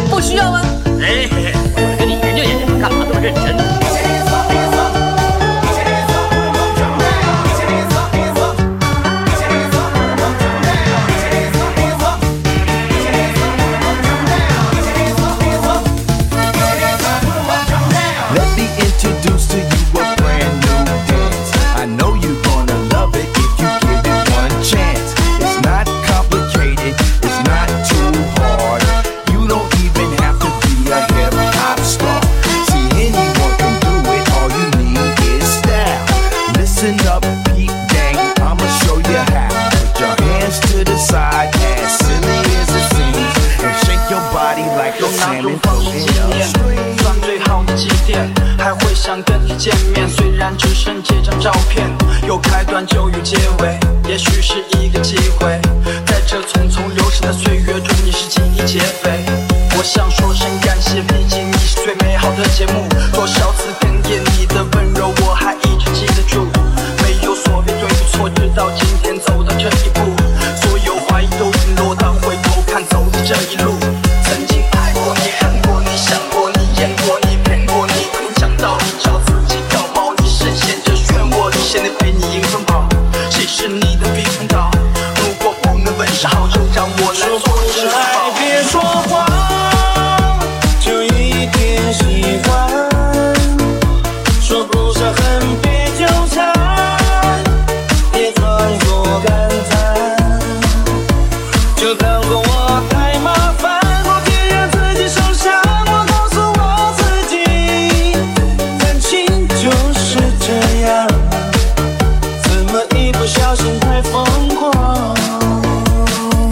不需要吗？ 哎，我来跟你研究研究，干嘛这么认真？ 有哪种方式纪念算最好的祭奠？还会想跟你见面，虽然只剩这张照片。有开端就有结尾，也许是一个机会。在这匆匆流逝的岁月中，你是记忆劫匪。我想说声感谢，毕竟你是最美好的节目。多少次哽咽，你的温柔我还一直记得住。没有所谓对与错，直到今天走到这一步，所有怀疑都陨落，当回头看走的这一路。曾经爱过你，恨过你，想过你，演过你，骗过你，没想到你找自己搞毛，你深陷这漩涡里，现在陪你迎风跑，谁是你的避风岛？如果不能问是好，就让我来做示范。 别说谎，就一点喜欢，说不上恨，别纠缠，别装作感叹，就当作我太麻烦。小心。